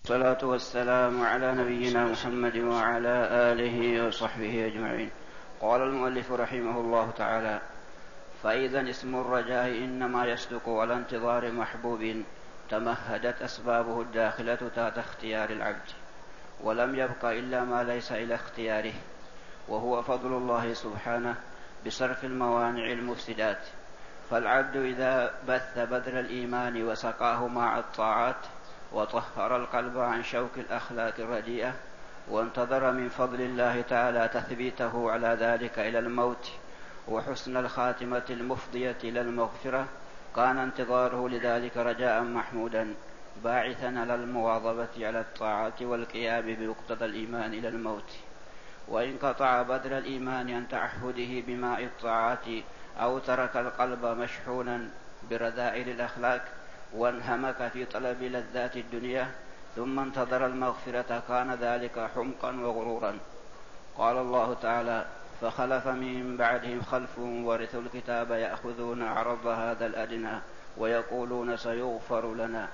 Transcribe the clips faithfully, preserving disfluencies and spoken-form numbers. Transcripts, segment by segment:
والصلاة والسلام على نبينا محمد وعلى آله وصحبه أجمعين. قال المؤلف رحمه الله تعالى: فإذا اسم الرجاء إنما يصدق على انتظار محبوب تمهدت أسبابه الداخلة تحت اختيار العبد، ولم يبق إلا ما ليس إلى اختياره، وهو فضل الله سبحانه بصرف الموانع المفسدات. فالعبد إذا بث بذر الإيمان وسقاه مع الطاعات وطهر القلب عن شوك الأخلاق الرديئة، وانتظر من فضل الله تعالى تثبيته على ذلك إلى الموت وحسن الخاتمة المفضية إلى المغفرة، كان انتظاره لذلك رجاء محمودا باعثا على المواظبة على الطاعات والقيام بمقتضى الإيمان إلى الموت. وإن قطع بذر الإيمان عن تعهده بماء الطاعات أو ترك القلب مشحونا برذائل الأخلاق وانهمك في طلب لذات الدنيا ثم انتظر المغفرة، كان ذلك حمقا وغرورا. قال الله تعالى: فخلف من بعدهم خلف ورثوا الكتاب يأخذون عرض هذا الأدنى ويقولون سيغفر لنا.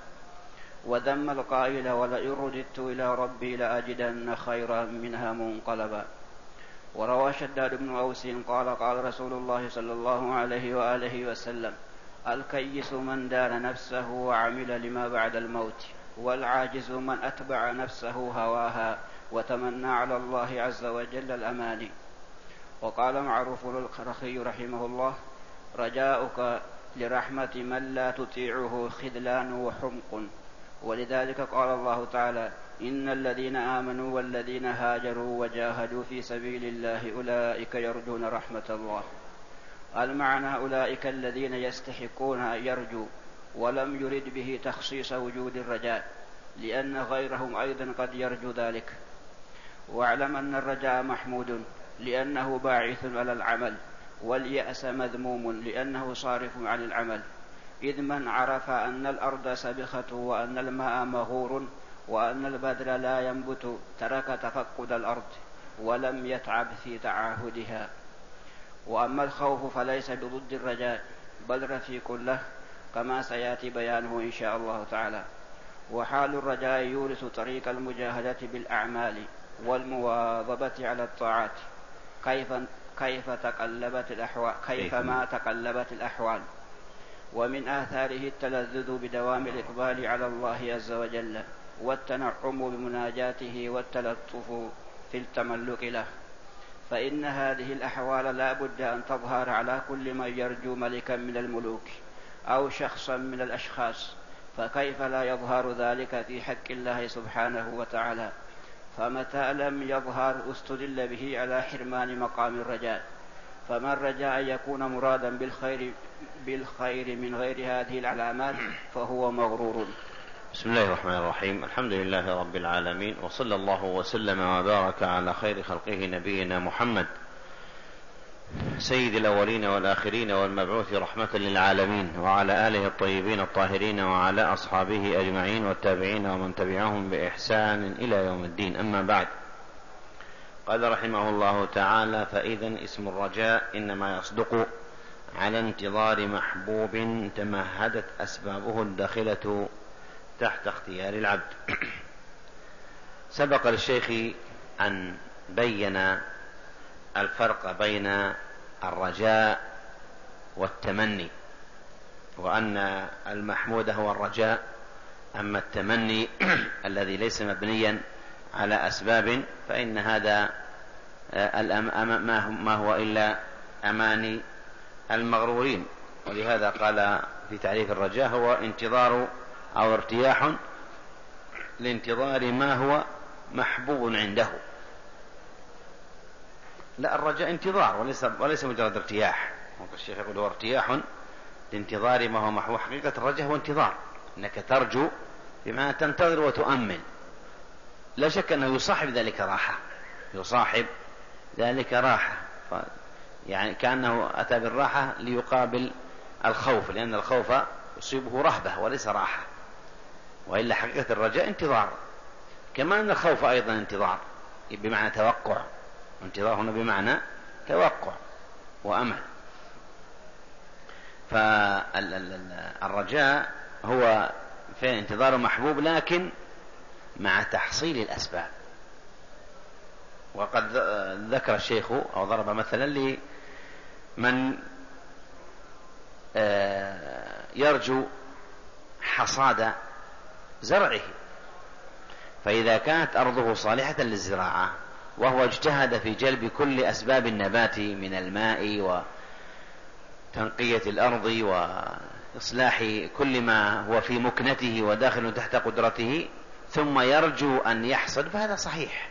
وذم القائل: ولئن رددت إلى ربي لأجدن خيرا منها منقلبا. وروى شداد بن أوس قال: قال رسول الله صلى الله عليه وآله وسلم: الكيس من دان نفسه وعمل لما بعد الموت، والعاجز من أتبع نفسه هواها وتمنى على الله عز وجل الأماني. وقال معروف الكرخي رحمه الله: رجاؤك لرحمة من لا تطيعه خذلان وحمق. ولذلك قال الله تعالى: إن الذين آمنوا والذين هاجروا وجاهدوا في سبيل الله أولئك يرجون رحمة الله. المعنى أولئك الذين يستحقون أن يرجوا، ولم يرد به تخصيص وجود الرجاء، لأن غيرهم أيضا قد يرجو ذلك. واعلم أن الرجاء محمود لأنه باعث على العمل، واليأس مذموم لأنه صارف عن العمل. إذ من عرف أن الأرض سبخة وأن الماء مغور وأن البذر لا ينبت ترك تفقد الأرض ولم يتعب في تعاهدها. وأما الخوف فليس بضد الرجاء بل رفيق له، كما سيأتي بيانه إن شاء الله تعالى. وحال الرجاء يورث طريق المجاهدة بالأعمال والمواظبة على الطاعات كيف, كيف تقلبت الأحوال كيفما تقلبت الأحوال. ومن آثاره التلذذ بدوام الإقبال على الله عز وجل، والتنعم بمناجاته والتلطف في التملك له. فإن هذه الأحوال لا بد أن تظهر على كل من يرجو ملكا من الملوك أو شخصا من الأشخاص، فكيف لا يظهر ذلك في حق الله سبحانه وتعالى؟ فمتى لم يظهر استدل به على حرمان مقام الرجاء. فمن رجاء أن يكون مرادا بالخير, بالخير من غير هذه العلامات فهو مغرور. بسم الله الرحمن الرحيم. الحمد لله رب العالمين، وصلى الله وسلم وبارك على خير خلقه نبينا محمد سيد الأولين والآخرين والمبعوث رحمة للعالمين، وعلى آله الطيبين الطاهرين وعلى أصحابه أجمعين والتابعين ومن تبعهم بإحسان إلى يوم الدين. أما بعد، قال رحمه الله تعالى: فإذا اسم الرجاء إنما يصدق على انتظار محبوب تمهدت أسبابه الداخلة تحت اختيار العبد. سبق للشيخ أن بين الفرق بين الرجاء والتمني، وأن المحمود هو الرجاء، أما التمني الذي ليس مبنيا على أسباب فإن هذا ما هو إلا أماني المغرورين. ولهذا قال في تعريف الرجاء: هو انتظار أو ارتياح لانتظار ما هو محبوب عنده. لا، الرجاء انتظار وليس, وليس مجرد ارتياح. الشيخ يقول هو ارتياح لانتظار ما هو محبوب. حقيقة الرجاء هو انتظار، إنك ترجو بما تنتظر وتؤمن. لا شك أنه يصاحب ذلك راحة، يصاحب ذلك راحة، يعني كأنه أتى بالراحة ليقابل الخوف، لأن الخوف يصيبه رهبة وليس راحة. وإلا حقيقة الرجاء انتظار، كما أن الخوف أيضا انتظار بمعنى توقع، انتظار هنا بمعنى توقع وأمل. فالرجاء هو في انتظار محبوب، لكن مع تحصيل الأسباب. وقد ذكر الشيخ أو ضرب مثلا لمن يرجو حصاد زرعه، فإذا كانت أرضه صالحة للزراعة وهو اجتهد في جلب كل أسباب النبات من الماء وتنقية الأرض وإصلاح كل ما هو في مكنته وداخل تحت قدرته، ثم يرجو أن يحصد، فهذا صحيح.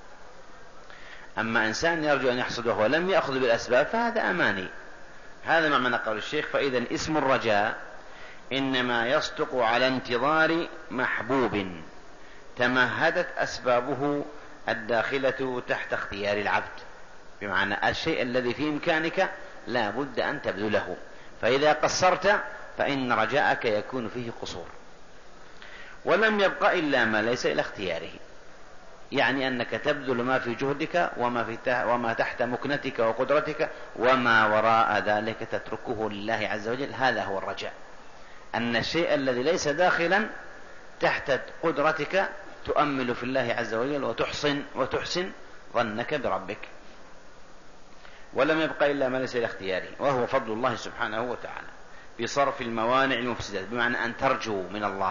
أما إنسان يرجو أن يحصد وهو لم يأخذ بالأسباب فهذا أماني. هذا ما معنى قول الشيخ: فإذا اسم الرجاء إنما يصدق على انتظار محبوب تمهدت أسبابه الداخلة تحت اختيار العبد، بمعنى الشيء الذي في إمكانك لا بد أن تبذله، فإذا قصرت فإن رجاءك يكون فيه قصور. ولم يبق إلا ما ليس إلى اختياره، يعني أنك تبذل ما في جهدك وما, في وما تحت مكنتك وقدرتك، وما وراء ذلك تتركه لله عز وجل. هذا هو الرجاء، أن الشيء الذي ليس داخلا تحت قدرتك تؤمل في الله عز وجل وتحسن وتحسن ظنك بربك. ولم يبق إلا ما ليس إلى اختياره، وهو فضل الله سبحانه وتعالى بصرف الموانع المفسدات، بمعنى أن ترجو من الله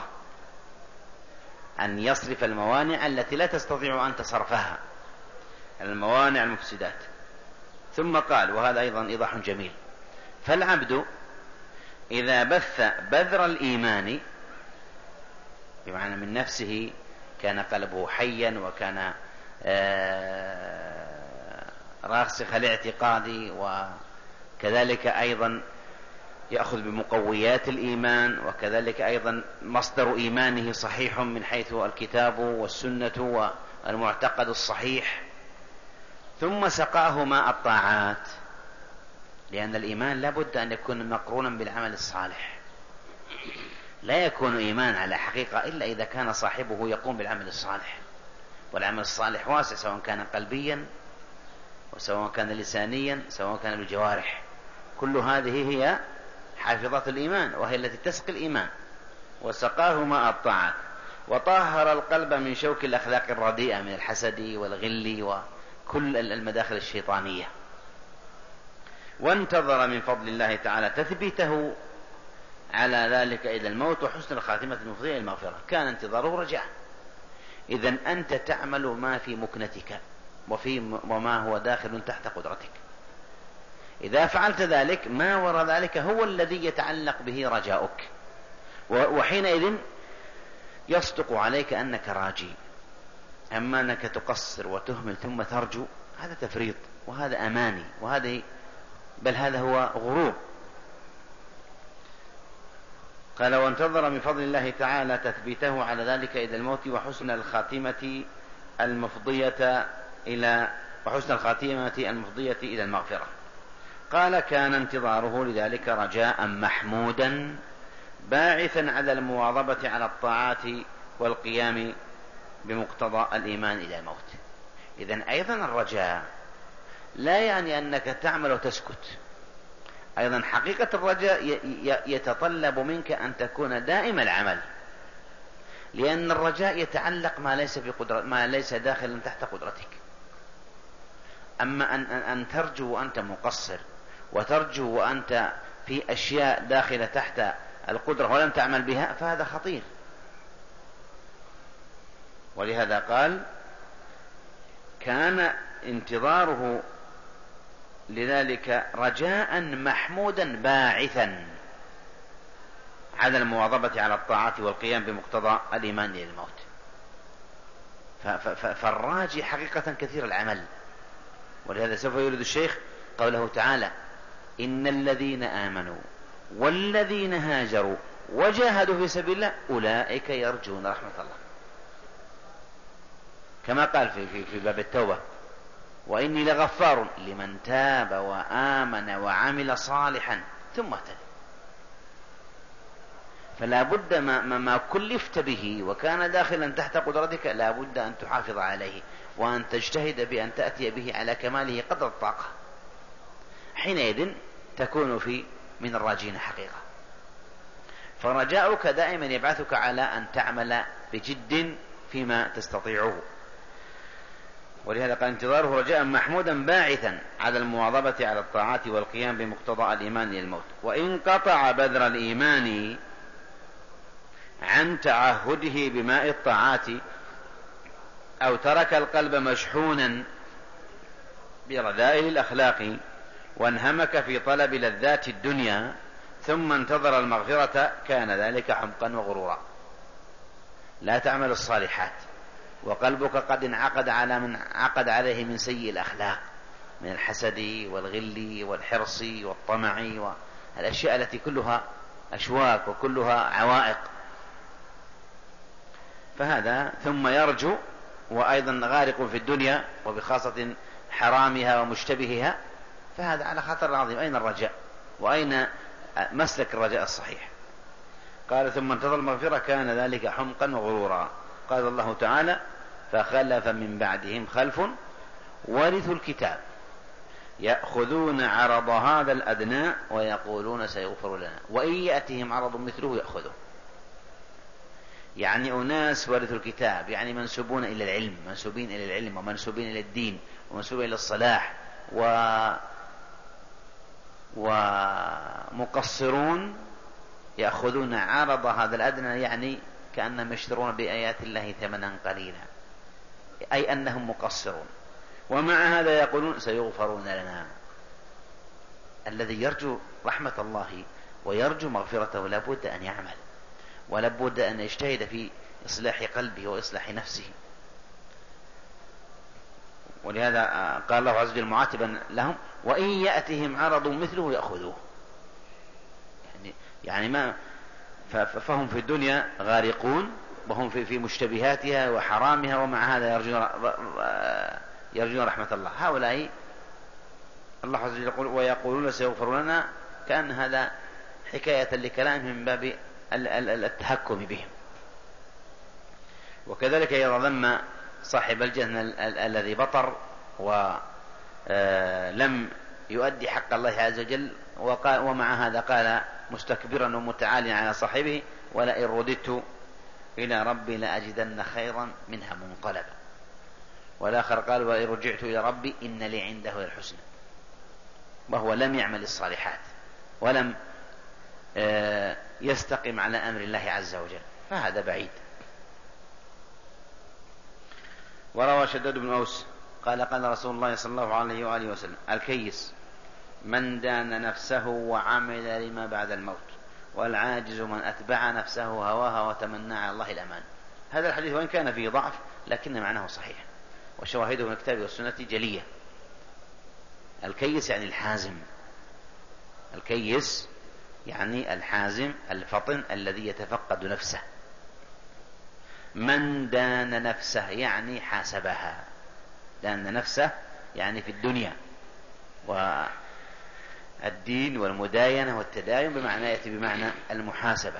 أن يصرف الموانع التي لا تستطيع أن تصرفها، الموانع المفسدات. ثم قال، وهذا أيضا إيضاح جميل: فالعبد إذا بث بذر الإيمان، بمعنى من نفسه كان قلبه حيا وكان راسخ الاعتقاد، وكذلك أيضا يأخذ بمقويات الإيمان، وكذلك أيضا مصدر إيمانه صحيح من حيث الكتاب والسنة والمعتقد الصحيح، ثم سقاه ماء الطاعات، لأن الإيمان لا بد أن يكون مقرونا بالعمل الصالح. لا يكون إيمان على حقيقة إلا إذا كان صاحبه يقوم بالعمل الصالح، والعمل الصالح واسع، سواء كان قلبيا وسواء كان لسانيا سواء كان بالجوارح، كل هذه هي حافظات الإيمان، وهي التي تسقي الإيمان. وسقاه ماء الطاعات، وطهر القلب من شوك الأخلاق الرديئة من الحسد والغل وكل المداخل الشيطانية، وانتظر من فضل الله تعالى تثبيته على ذلك إلى الموت وحسن الخاتمة المفضية إلى المغفرة. كان انتظاره رجاء. إذن أنت تعمل ما في مكنتك وفي وما هو داخل تحت قدرتك. إذا فعلت ذلك ما وراء ذلك هو الذي يتعلق به رجاؤك، وحينئذ يصدق عليك أنك راجي. أما أنك تقصر وتهمل ثم ترجو، هذا تفريط، وهذا أماني، وهذا بل هذا هو غرور. قال: وانتظر من فضل الله تعالى تثبيته على ذلك إلى الموت وحسن الخاتمة المفضية إلى وحسن الخاتمة المفضية إلى المغفرة. قال: كان انتظاره لذلك رجاء محمودا باعثا على المواظبة على الطاعات والقيام بمقتضى الإيمان إلى الموت. إذن أيضا الرجاء لا يعني أنك تعمل وتسكت، أيضا حقيقة الرجاء يتطلب منك أن تكون دائم العمل، لأن الرجاء يتعلق ما ليس بقدرة ما ليس داخلا تحت قدرتك. أما أن, أن ترجو وأنت مقصر، وترجو وأنت في أشياء داخلة تحت القدرة ولم تعمل بها، فهذا خطير. ولهذا قال: كان انتظاره لذلك رجاء محمودا باعثا على المواظبة على الطاعات والقيام بمقتضى الإيمان إلى الموت. فالراجي حقيقة كثير العمل. ولهذا سوف يريد الشيخ قوله تعالى: إن الذين آمنوا والذين هاجروا وجاهدوا في سبيل الله أولئك يرجون رحمة الله، كما قال في, في, في باب التوبة: وإني لغفار لمن تاب وآمن وعمل صالحا ثم اهتدى. فلا بد ما, ما, ما كلفت به وكان داخلا تحت قدرتك لا بد أن تحافظ عليه، وأن تجتهد بأن تأتي به على كماله قدر الطاقة. حينئذ تكون في من الراجين حقيقة. فرجاؤك دائما يبعثك على أن تعمل بجد فيما تستطيعه. ولهذا قال انتظاره رجاء محمودا باعثا على المواظبة على الطاعات والقيام بمقتضى الإيمان للموت. وإن قطع بذر الإيمان عن تعهده بماء الطاعات أو ترك القلب مشحونا برذائل الأخلاق وانهمك في طلب لذات الدنيا ثم انتظر المغفرة كان ذلك حمقا وغرورا. لا تعمل الصالحات وقلبك قد انعقد على من عقد عليه من سيء الأخلاق من الحسد والغل والحرص والطمع والأشياء التي كلها أشواك وكلها عوائق. فهذا ثم يرجو وأيضا غارق في الدنيا وبخاصة حرامها ومشتبهها، فهذا على خطر عظيم. أين الرجاء وأين مسلك الرجاء الصحيح؟ قال ثم انتظر المغفرة كان ذلك حمقا وغرورا. قال الله تعالى فخلف من بعدهم خلف ورثوا الكتاب يأخذون عرض هذا الأدنى ويقولون سيغفر لنا وإن يأتهم عرض مثله يأخذه. يعني أناس ورثوا الكتاب، يعني منسوبون إلى العلم، منسوبين إلى العلم ومنسوبين إلى الدين ومنسوبين إلى الصلاح و ومقصرون يأخذون عرض هذا الأدنى، يعني كأنهم يشترون بآيات الله ثمنا قليلا، أي أنهم مقصرون. ومع هذا يقولون سيغفرون لنا. الذي يرجو رحمة الله ويرجو مغفرته لابد أن يعمل ولابد أن يجتهد في إصلاح قلبه وإصلاح نفسه. ولهذا قال الله عز وجل معاتبا لهم وإن يأتهم عرض مثله يأخذوه. يعني, يعني ما فهم في الدنيا غارقون وهم في, في مشتبهاتها وحرامها، ومع هذا يرجون, يرجون رحمة الله. هؤلاء الله عز وجل يقول ويقولون سيغفر لنا، كأن هذا حكاية لكلامهم من باب التهكم بهم. وكذلك يضم صاحب الجنة الذي بطر ولم يؤدي حق الله عز وجل، ومع هذا قال مستكبرا ومتعاليا على صاحبه ولئن رددت إلى ربي لأجدن خيرا منها منقلبا. والآخر قال ولئن رجعت إلى ربي إن لي عنده الحسنى، وهو لم يعمل الصالحات ولم يستقم على أمر الله عز وجل، فهذا بعيد. وروى شداد بن أوس قال قال رسول الله صلى الله عليه وآله وسلم الكيس من دان نفسه وعمل لما بعد الموت، والعاجز من أتبع نفسه هواها وتمنى على الله الأمان. هذا الحديث وإن كان فيه ضعف لكن معناه صحيح، وشواهده من الكتاب والسنة جلية. الكيس يعني الحازم، الكيس يعني الحازم الفطن الذي يتفقد نفسه. من دان نفسه يعني حاسبها، دان نفسه يعني في الدنيا، والدين والمداينة والتداين بمعنى يأتي بمعنى المحاسبة.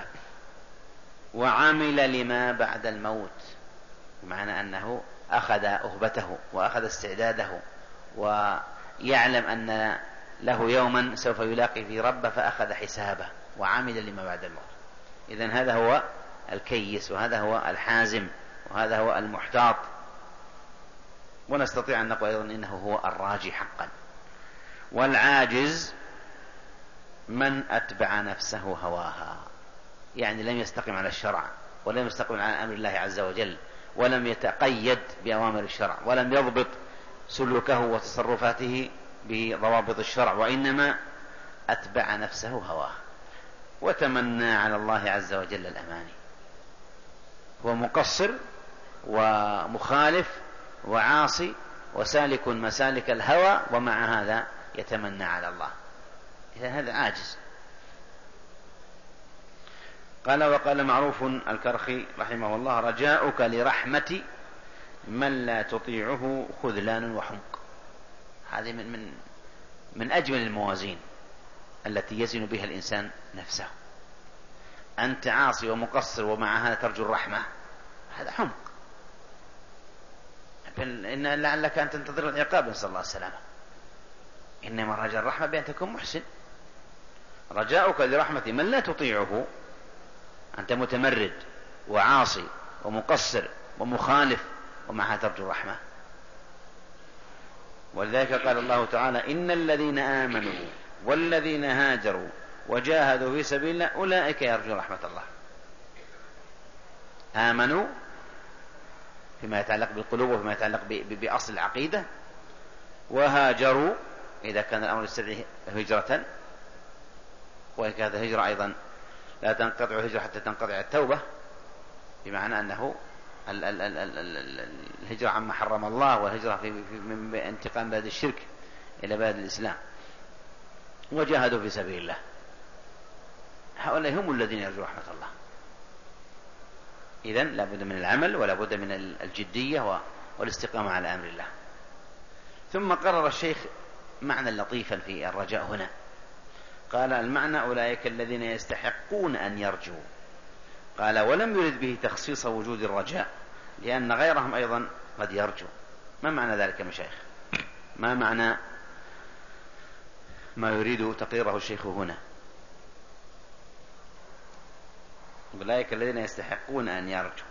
وعمل لما بعد الموت بمعنى أنه أخذ أهبته وأخذ استعداده ويعلم أن له يوما سوف يلاقي في ربه فأخذ حسابه وعمل لما بعد الموت. إذن هذا هو الكيس، وهذا هو الحازم، وهذا هو المحتاط. ونستطيع أن نقول أيضا إنه هو الراجي حقا. والعاجز من أتبع نفسه هواها، يعني لم يستقم على الشرع ولم يستقم على أمر الله عز وجل ولم يتقيد بأوامر الشرع ولم يضبط سلوكه وتصرفاته بضوابط الشرع، وإنما أتبع نفسه هواه وتمنى على الله عز وجل الأماني. هو مقصر ومخالف وعاصي وسالك مسالك الهوى، ومع هذا يتمنى على الله. إذن هذا عاجز. قال وقال معروف الكرخي رحمه الله رجاؤك لرحمة من لا تطيعه خذلان وحمق. هذه من, من, من أجمل الموازين التي يزن بها الإنسان نفسه. أنت عاصي ومقصر ومع هذا ترجو الرحمة، هذا حمق. إن لعلك أن تنتظر العقاب، نسأل الله السلامة. إنما رجاء الرحمة بأن تكون محسن. رجاؤك لرحمة من لا تطيعه، أنت متمرد وعاصي ومقصر ومخالف ومعها ترجو الرحمة. ولذلك قال الله تعالى: إن الذين آمنوا والذين هاجروا وجاهدوا في سبيل الله أولئك يرجون رحمة الله. آمنوا فيما يتعلق بالقلوب وفيما يتعلق بأصل العقيدة، وهاجروا إذا كان الأمر يستدعي هجرة، وهكذا الهجرة أيضا لا تنقطع الهجرة حتى تنقطع التوبة، بمعنى أنه الهجرة عما حرم الله، والهجرة في من انتقال بلاد الشرك إلى بلاد الإسلام. وجاهدوا في سبيل الله، هؤلاء هم الذين يرجون رحمة الله. إذن لا بد من العمل ولا بد من الجدية والاستقامة على أمر الله. ثم قرر الشيخ معنى لطيفا في الرجاء هنا، قال: المعنى أولئك الذين يستحقون أن يرجوا. قال: ولم يرد به تخصيص وجود الرجاء، لأن غيرهم أيضا قد يرجو. ما معنى ذلك يا مشايخ؟ ما معنى ما يريد تقريره الشيخ هنا؟ أولئك الذين يستحقون أن يرجوا،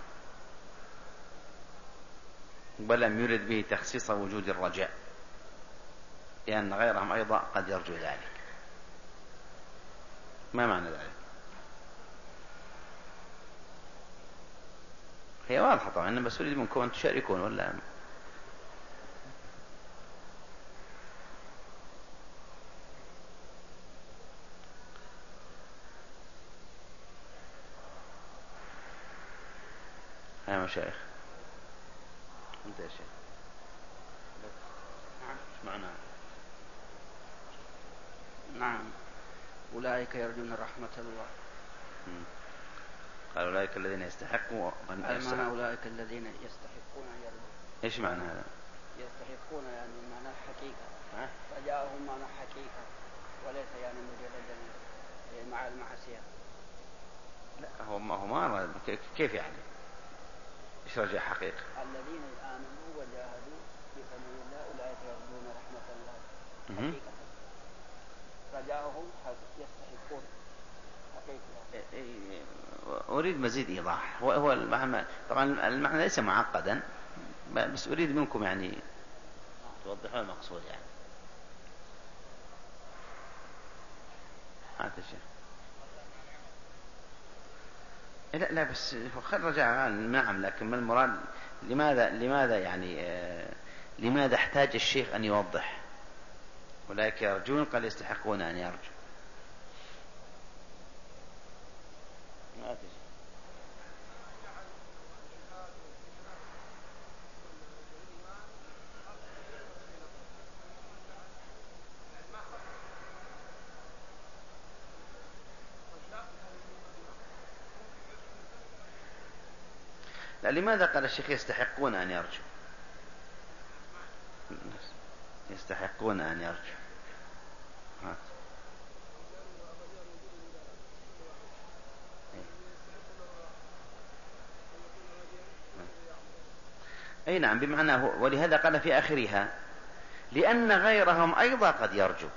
ولم يرد به تخصيص وجود الرجاء، لأن غيرهم أيضا قد يرجو ذلك. ما معنى ذلك؟ هي واضحة طبعا، بس أريد منكم أن تشاركون ولا يا مشايخ؟ أنت يا شيخ ايش معنى؟ نعم، أولئك يرجون رحمة الله. قال: أولئك الذين يستحقون أن يرجون. أولئك الذين يستحقون أن يرجون. إيش معنى هذا؟ يستحقون يعني معنى حقيقة، فجاءهم معنى حقيقة، وليس يعني مجرد مع المعصية. لا، هو ما هو ما كيف يعني؟ إيش رجع حقيقة؟ الذين آمنوا وجاهدوا في سبيل الله أولئك يرجون رحمة الله حقيقة. رجاءهم يستحقون حقيقة. أريد مزيد إيضاح. هو المعنى طبعا المعنى ليس معقدا، بس أريد منكم يعني توضحوا المقصود يعني. هذا الشيء. لا لا بس خل رجع نعم، لكن ما المراد؟ لماذا لماذا يعني آه لماذا احتاج الشيخ أن يوضح؟ أولئك يرجون قال يستحقون أن يرجو. ما أدري. لا، لماذا قال الشيخ يستحقون أن يرجو؟ يستحقون أن يرجو. هات. أي نعم، بمعنى هو، ولهذا قال في آخرها: لأن غيرهم أيضا قد يرجو.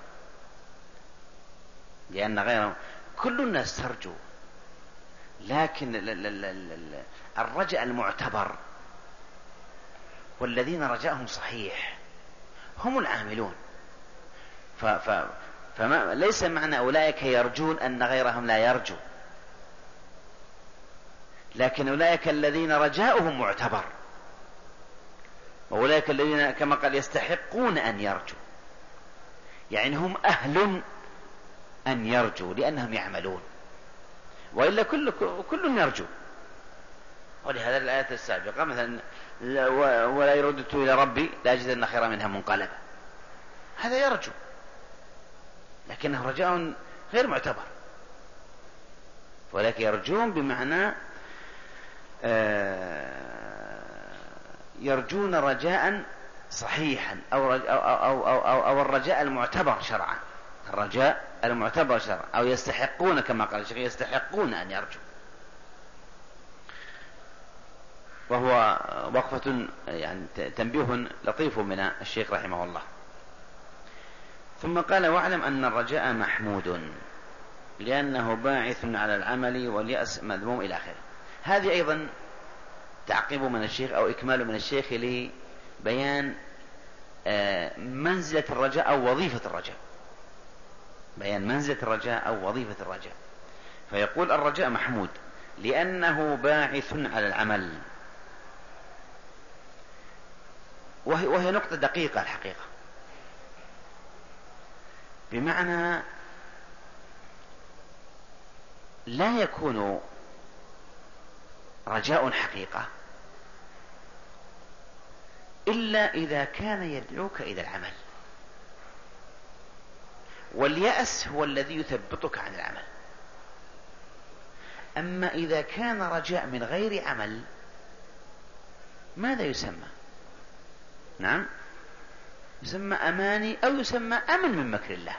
لأن غيرهم، كل الناس ترجو، لكن الرجاء المعتبر والذين رجاءهم صحيح هم العاملون. ف ف فما ليس معنى أولئك يرجون أن غيرهم لا يرجو، لكن أولئك الذين رجاؤهم معتبر، وأولئك الذين كما قال يستحقون أن يرجو، يعني هم أهل أن يرجوا لأنهم يعملون، وإلا كل كل يرجو. ولهذا الآية السابقة مثلا: ولا يردت إلى ربي لأجدن خيرا منها منقلبا، هذا يرجو، لكنه رجاء غير معتبر. ولكن يرجون بمعنى يرجون رجاء صحيحا أو, أو, أو, أو, أو, أو الرجاء المعتبر شرعا، الرجاء المعتبر شرعا، أو يستحقون كما قال الشيخ يستحقون أن يرجو. وهو وقفة يعني تنبيه لطيف من الشيخ رحمه الله. ثم قال: واعلم أن الرجاء محمود لأنه باعث على العمل واليأس مذموم إلى آخره. هذه أيضا تعقيب من الشيخ أو إكمال من الشيخ لبيان منزلة الرجاء أو وظيفة الرجاء، بيان منزلة الرجاء أو وظيفة الرجاء. فيقول الرجاء محمود لأنه باعث على العمل، وهي, وهي نقطة دقيقة الحقيقة، بمعنى لا يكون رجاء حقيقة إلا إذا كان يدعوك إلى العمل، واليأس هو الذي يثبطك عن العمل. أما إذا كان رجاء من غير عمل ماذا يسمى؟ نعم، يسمى أماني أو يسمى أمن من مكر الله.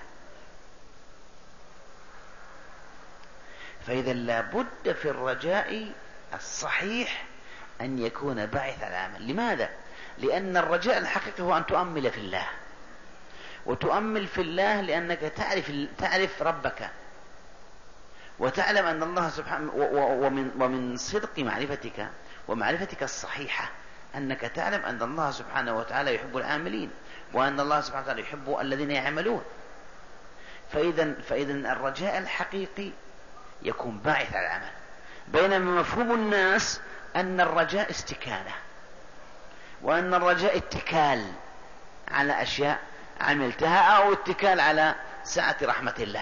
فإذا لابد في الرجاء الصحيح أن يكون باعث على العمل. لماذا؟ لأن الرجاء الحقيقي هو أن تؤمل في الله، وتؤمل في الله لأنك تعرف, تعرف ربك، وتعلم أن الله سبحانه، ومن, ومن صدق معرفتك ومعرفتك الصحيحة أنك تعلم أن الله سبحانه وتعالى يحب العاملين، وأن الله سبحانه وتعالى يحب الذين يعملون. فإذا, فإذا الرجاء الحقيقي يكون باعث على العمل، بينما مفهوم الناس أن الرجاء استكانة، وأن الرجاء اتكال على أشياء عملتها أو اتكال على سعة رحمة الله.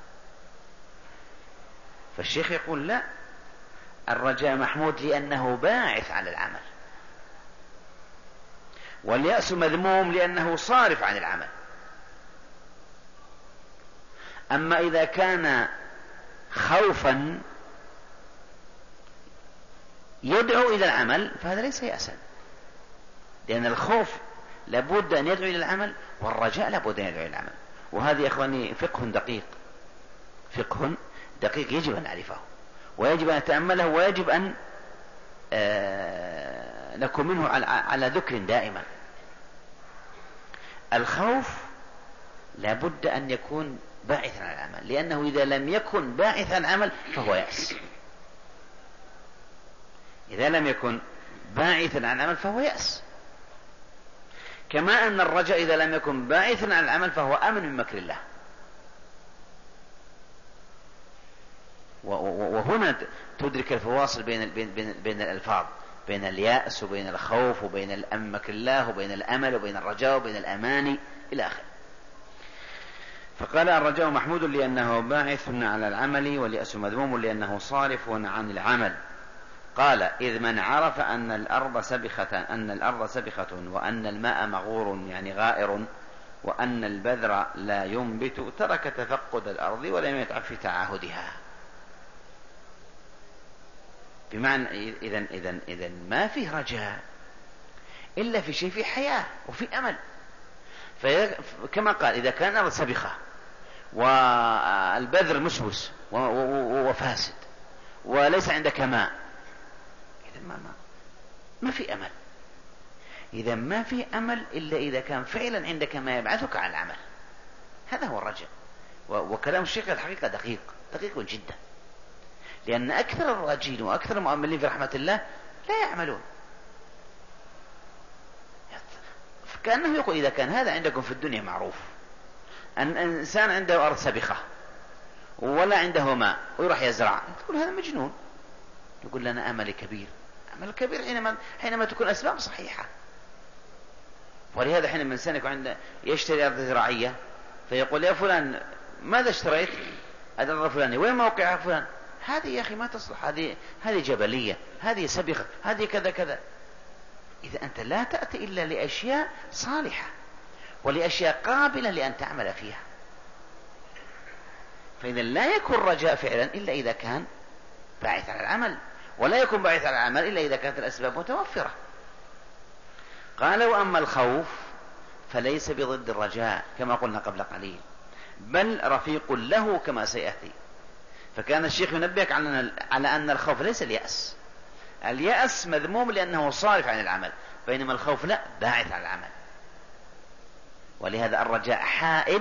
فالشيخ يقول لا، الرجاء محمود لأنه باعث على العمل، واليأس مذموم لأنه صارف عن العمل. أما إذا كان خوفا يدعو إلى العمل فهذا ليس يأسا، لأن الخوف لابد أن يدعو إلى العمل، والرجاء لابد أن يدعو إلى العمل. وهذا يا إخواني فقه دقيق، فقه دقيق يجب أن نعرفه، ويجب أن نتأمله، ويجب أن آه نكون منه على, على ذكر دائما. الخوف لابد أن يكون باعثا عن العمل، لأنه إذا لم يكن باعثا عن العمل فهو يأس. إذا لم يكن باعثا عن العمل فهو يأس. كما أن الرجاء إذا لم يكن باعثا عن العمل فهو أمن من مكر الله. وهنا تدرك الفواصل بين, بين, بين الألفاظ، بين اليأس وبين الخوف وبين مكر الله وبين الأمل وبين الرجاء وبين الأماني إلى آخره. فقال الرجاء محمود لأنه باعث على العمل، واليأس مذموم لأنه صارف عن العمل. قال إذ من عرف أن الأرض سبخة أن الأرض سبخة وأن الماء مغور يعني غائر، وأن البذر لا ينبت، ترك تفقد الأرض ولم يتعب في تعاهدها. بمعنى إذن, إذن, إذن ما فيه رجاء إلا في شيء، في حياة وفي أمل. كما قال إذا كان الأرض سبخة والبذر مسوس وفاسد وليس عندك ماء، إذن ما, ما, ما في أمل. إذا ما في أمل إلا إذا كان فعلا عندك ما يبعثك على العمل. هذا هو الرجاء. وكلام الشيخ الحقيقة دقيق دقيق جدا، لأن أكثر الراجين وأكثر المؤملين في رحمة الله لا يعملون. كأنه يقول إذا كان هذا عندكم في الدنيا معروف، أن إنسان عنده أرض سبخة ولا عنده ماء ويروح يزرع، تقول هذا مجنون. يقول لنا أمل كبير. أمل كبير حينما, حينما تكون أسباب صحيحة. ولهذا حينما الإنسان يكون عنده يشتري أرض زراعية فيقول يا فلان ماذا اشتريت؟ هذا الأرض فلانية، وين موقعها فلان؟ هذه يا أخي ما تصلح، هذه هذه جبلية، هذه سبخة، هذه كذا كذا. إذا أنت لا تأتي إلا لأشياء صالحة ولأشياء قابلة لأن تعمل فيها. فإذا لا يكون رجاء فعلا إلا إذا كان باعث على العمل، ولا يكون باعث على العمل إلا إذا كانت الأسباب متوفرة. قال وأما الخوف فليس بضد الرجاء كما قلنا قبل قليل، بل رفيق له كما سيأتي. فكان الشيخ ينبهك على أن الخوف ليس اليأس. اليأس مذموم لأنه صارف عن العمل، بينما الخوف لا، باعث عن العمل. ولهذا الرجاء حائد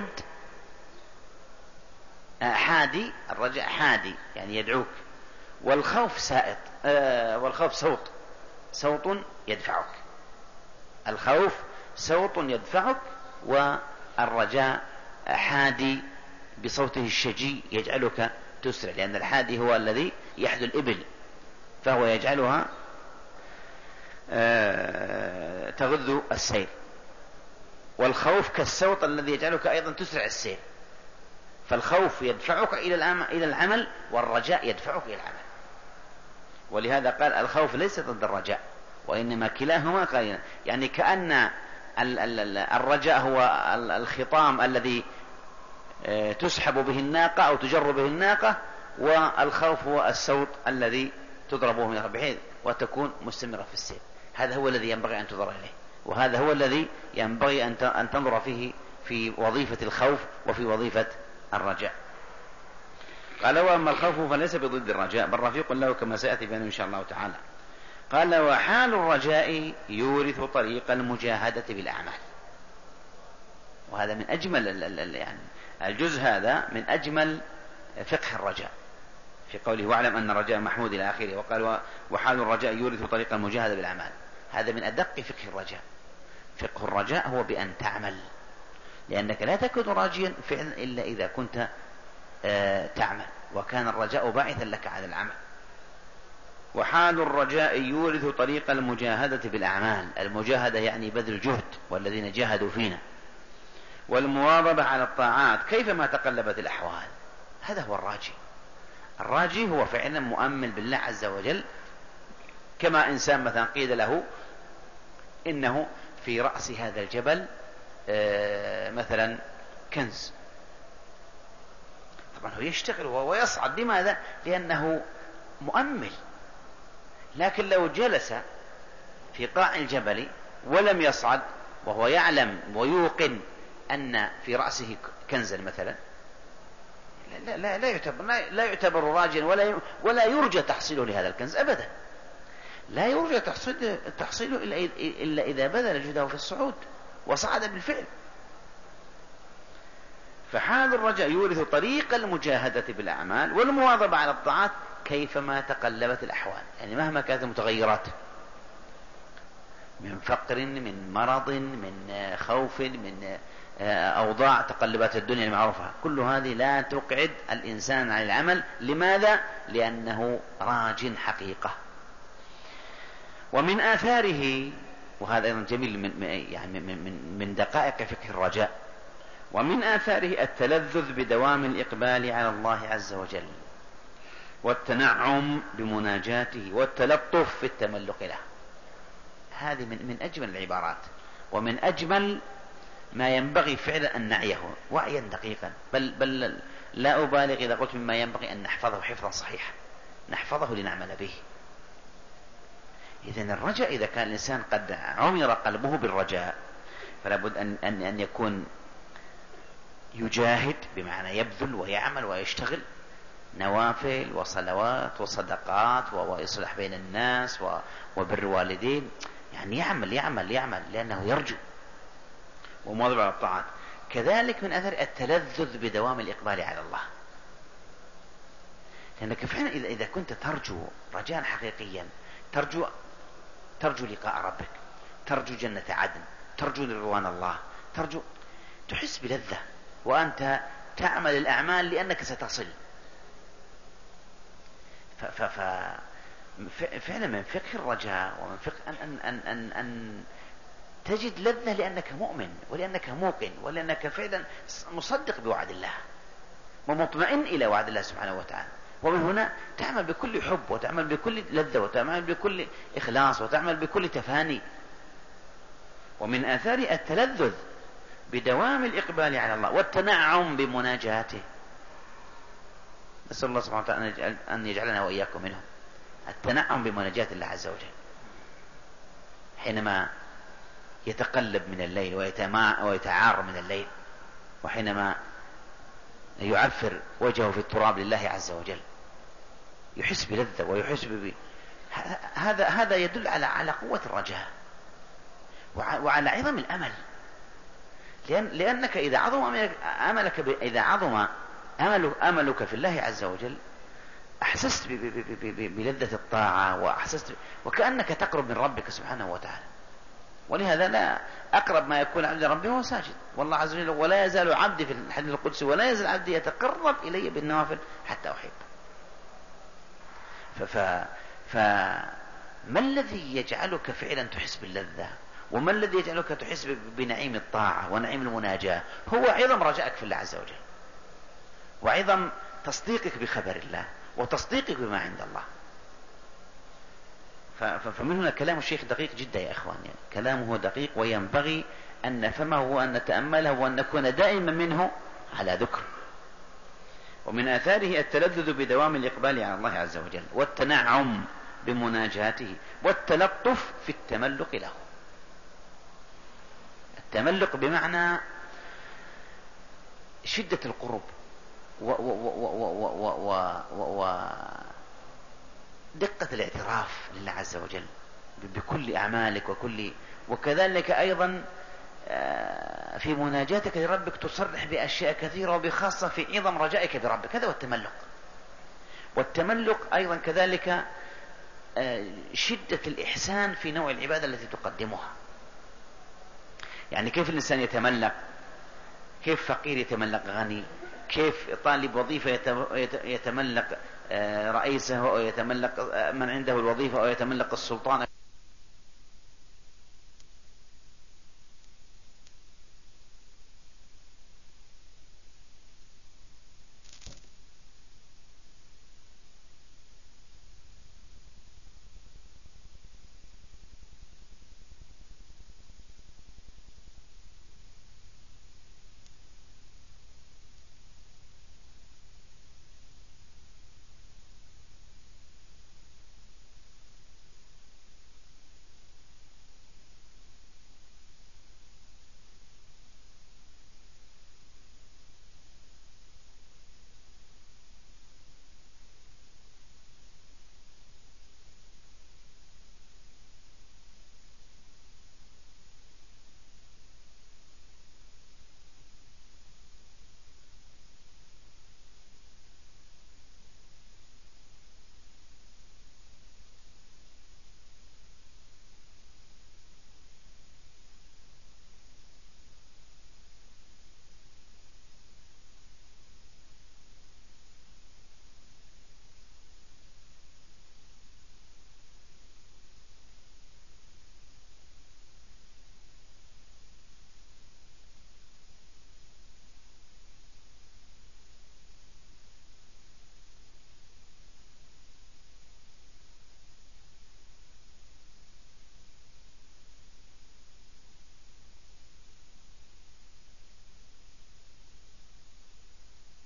حادي، الرجاء حادي يعني يدعوك، والخوف سائط آه والخوف صوت صوت يدفعك، الخوف صوت يدفعك، والرجاء حادي بصوته الشجي يجعلك تسرع، لأن الحادي هو الذي يحدو الإبل فهو يجعلها تغذ السير، والخوف كالصوت الذي يجعلك أيضا تسرع السير. فالخوف يدفعك إلى العمل، والرجاء يدفعك إلى العمل. ولهذا قال الخوف ليس ضد الرجاء، وإنما كلاهما قرينان، يعني كأن الرجاء هو الخطام الذي تسحب به الناقة أو تجر به الناقة، والخوف هو الصوت الذي تضربه من بحيث وتكون مستمرة في السير. هذا هو الذي ينبغي أن تنظر إليه، وهذا هو الذي ينبغي أن تنظر فيه في وظيفة الخوف وفي وظيفة الرجاء. قال وأما الخوف فليس بضد الرجاء بل رفيق له كما سيأتي بيانه إن شاء الله تعالى. قال وحال الرجاء يورث طريق المجاهدة بالأعمال. وهذا من أجمل يعني الجزء هذا من أجمل فقه الرجاء في قوله واعلم أن الرجاء محمود إلى آخره. وقال وحال الرجاء يورث طريق المجاهدة بالأعمال. هذا من أدق فقه الرجاء. فقه الرجاء هو بأن تعمل، لأنك لا تكون راجيا فعلا إلا إذا كنت آه تعمل، وكان الرجاء باعثا لك على العمل. وحال الرجاء يورث طريق المجاهدة بالأعمال. المجاهدة يعني بذل الجهد، والذين جاهدوا فينا، والمواظبة على الطاعات كيفما تقلبت الأحوال. هذا هو الراجي. الراجي هو فعلا مؤمن بالله عز وجل، كما إنسان مثلا قيل له إنه في رأس هذا الجبل آه مثلا كنز، طبعا هو يشتغل ويصعد. لماذا؟ لأنه مؤمل. لكن لو جلس في قاع الجبل ولم يصعد وهو يعلم ويوقن أن في رأسه كنزا مثلا، لا, لا, لا, يعتبر, لا, لا يعتبر راجيا، ولا, ولا يرجى تحصيله لهذا الكنز أبدا. لا يرجى تحصيله إلا إذا بذل جهده في الصعود وصعد بالفعل. فحال الرجاء يورث طريق المجاهدة بالأعمال والمواظبة على الطاعات كيفما تقلبت الأحوال، يعني مهما كانت المتغيرات من فقر، من مرض، من خوف، من أوضاع تقلبات الدنيا المعروفة، كل هذه لا تقعد الإنسان عن العمل. لماذا؟ لأنه راج حقيقة. ومن آثاره، وهذا أيضا جميل من, يعني من, من دقائق فقه الرجاء، ومن آثاره التلذذ بدوام الإقبال على الله عز وجل، والتنعم بمناجاته، والتلطف في التملق له. هذه من, من أجمل العبارات، ومن أجمل ما ينبغي فعلا أن نعيه وعيا دقيقا. بل, بل لا أبالغ إذا قلت مما ينبغي أن نحفظه حفظا صحيحا، نحفظه لنعمل به. إذن الرجاء إذا كان الإنسان قد عمر قلبه بالرجاء فلا بد أن, أن, أن يكون يجاهد، بمعنى يبذل ويعمل ويشتغل نوافل وصلوات وصدقات وإصلاح بين الناس وبر الوالدين، يعني يعمل يعمل يعمل لأنه يرجو، ومواظب على الطاعات. كذلك من أثر التلذذ بدوام الإقبال على الله، لأنك فعلا إذا, إذا كنت ترجو رجاء حقيقيا، ترجو ترجو لقاء ربك، ترجو جنة عدن، ترجو رضوان الله، ترجو تحس بلذة وأنت تعمل الأعمال لأنك ستصل. ففعلا من فقه الرجاء ومن فقه أن, أن, أن, أن تجد لذة لأنك مؤمن، ولأنك موقن، ولأنك فعلا مصدق بوعد الله ومطمئن إلى وعد الله سبحانه وتعالى. ومن هنا تعمل بكل حب، وتعمل بكل لذة، وتعمل بكل إخلاص، وتعمل بكل تفاني. ومن آثار التلذذ بدوام الإقبال على الله والتنعم بمناجاته. نسأل الله سبحانه وتعالى أن يجعلنا وإياكم منهم. التنعم بمناجاة الله عز وجل حينما يتقلب من الليل ويتعار من الليل، وحينما يعفر وجهه في التراب لله عز وجل، يحس بلذة ويحس ب... هذا هذا يدل على على قوة الرجاء وعلى عظم الأمل. لأن لأنك إذا عظم أملك ب... إذا عظم أمل... أملك في الله عز وجل أحسست بلذة الطاعة، وأحسست وكأنك تقرب من ربك سبحانه وتعالى. ولهذا لا أقرب ما يكون عبد ربه هو ساجد، والله عز وجل ولا يزال عبدي في الحديث القدسي ولا يزال عبدي يتقرب إلي بالنوافل حتى أحبه. ف... فما الذي يجعلك فعلا تحس باللذة، وما الذي يجعلك تحس بنعيم الطاعة ونعيم المناجاة؟ هو عظم رجائك في الله عز وجل، وعظم تصديقك بخبر الله، وتصديقك بما عند الله. فمن هنا كلام الشيخ دقيق جدا يا إخوان، يعني كلامه دقيق وينبغي أن نفهمه وأن نتأمله وأن نكون دائما منه على ذكر. ومن آثاره التلذذ بدوام الإقبال على الله عز وجل، والتنعم بمناجاته، والتلطف في التملق له. التملق بمعنى شدة القرب ودقة الاعتراف لله عز وجل بكل أعمالك وكل، وكذلك أيضا في مناجاتك لربك تصرح بأشياء كثيرة، وبخاصة في عظم رجائك بربك. هذا هو التملق. والتملق أيضا كذلك شدة الإحسان في نوع العبادة التي تقدمها. يعني كيف الإنسان يتملق، كيف فقير يتملق غني، كيف طالب وظيفة يتملق رئيسه أو يتملق من عنده الوظيفة أو يتملق السلطان.